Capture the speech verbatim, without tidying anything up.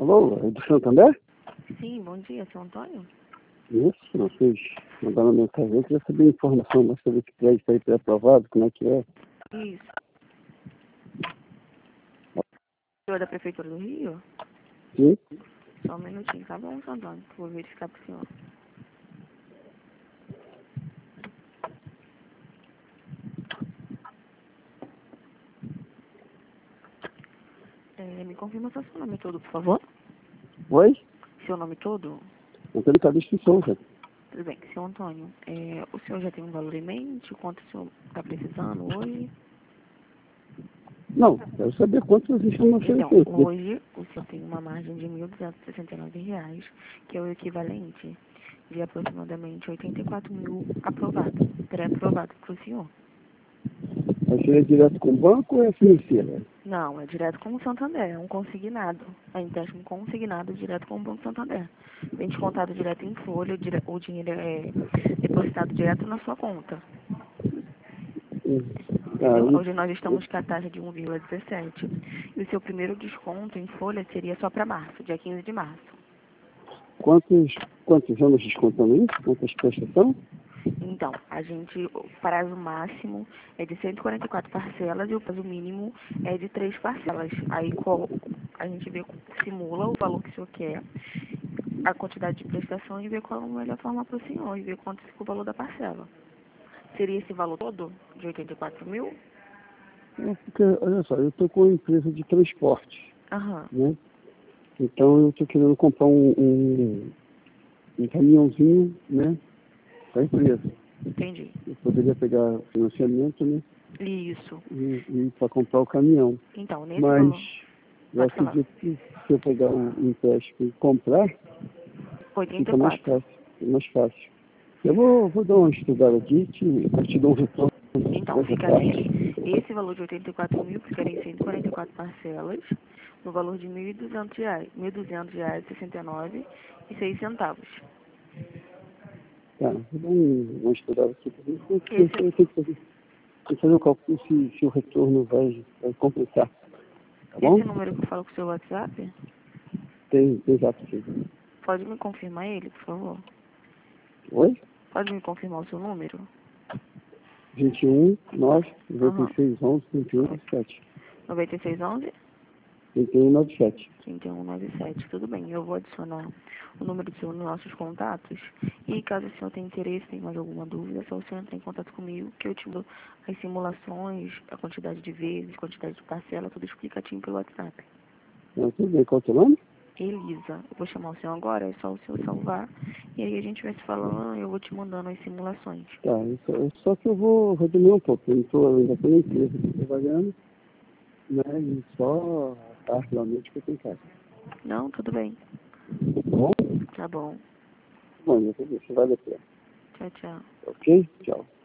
Alô, é do Santander? Sim, bom dia, seu Antônio? Isso, vocês mandaram mensagem. Eu queria saber informação mais sobre esse crédito aí pré-aprovado, como é que é. Isso. Senhor da Prefeitura do Rio? Sim? Só um minutinho, tá bom, seu Antônio? Vou verificar pro senhor. É, me confirma só seu nome todo, por favor. Oi? Seu nome todo? Antônio Calixto de Souza. Tudo bem. Seu Antônio, é, o senhor já tem um valor em mente? Quanto o senhor está precisando hoje? Não, quero saber quanto vocês estão Então, oferecendo. hoje o senhor tem uma margem de mil duzentos e sessenta e nove reais, que é o equivalente de aproximadamente oitenta e quatro mil aprovado, pré-aprovado para o senhor. Vai ser direto com o banco ou é financeira? Não, é direto com o Santander, é um consignado. É empréstimo consignado direto com o Banco Santander. Vem descontado direto em folha, dire... o dinheiro é depositado direto na sua conta. Hum. Ah, Entendeu? Hoje nós e, estamos com a taxa de um vírgula dezessete. E o seu primeiro desconto em folha seria só para março, dia quinze de março. quantos, quantos anos descontando isso? Quantas prestações? Então, a gente, o prazo máximo é de cento e quarenta e quatro parcelas e o prazo mínimo é de três parcelas. Aí qual, a gente vê, simula o valor que o senhor quer, a quantidade de prestação e ver qual é a melhor forma para o senhor e ver quanto fica o valor da parcela. Seria esse valor todo de oitenta e quatro mil? É porque, olha só, eu estou com uma empresa de transporte, Aham, né? Então eu estou querendo comprar um, um, um caminhãozinho, né, para a empresa. entendi. Eu poderia pegar financiamento, né, Isso. e, e para comprar o caminhão. Então, nesse Mas valor, eu pode falar, acredito que se eu pegar um empréstimo e comprar, oitenta e fica mais quatro. fácil, fica mais fácil. Eu vou, vou dar uma estudada aqui, te, eu te dou um retorno Então, dessa fica assim, parte. esse valor de oitenta e quatro mil ficaria em cento e quarenta e quatro parcelas, no valor de mil e duzentos reais, mil e duzentos reais e sessenta e nove e seis centavos. Tá, vou dar um, uma estudada aqui para ver se eu tenho Esse, que fazer, tem que fazer o cálculo se, se o retorno vai, vai compensar, tá bom? esse número que eu falo com o seu WhatsApp, Tem, tem exato sim. pode me confirmar ele, por favor? Oi? Pode me confirmar o seu número? vinte e um, nove, noventa Aham. e seis, onze, trinta e um, sete. noventa e seis onze? trinta e um, noventa e sete. trinta e um noventa e sete. Tudo bem, eu vou adicionar o número do senhor nos nossos contatos. E caso o senhor tenha interesse, tenha mais alguma dúvida, é só o senhor entrar em contato comigo, que eu te dou as simulações, a quantidade de vezes, quantidade de parcela, tudo explicativo pelo WhatsApp. Não, tudo bem, qual é o teu nome? Elisa, eu vou chamar o senhor agora, é só o senhor salvar. E aí a gente vai se falando, eu vou te mandando as simulações. Tá, só, só que eu vou reduzir um pouco. Eu não tô, ainda estou na empresa aqui trabalhando, né? E só a parte realmente que eu tenho em casa. Não, tudo bem. Tá bom? Tá bom. Bom, eu vou ver se vale a pena. Tchau, tchau. Ok? Tchau.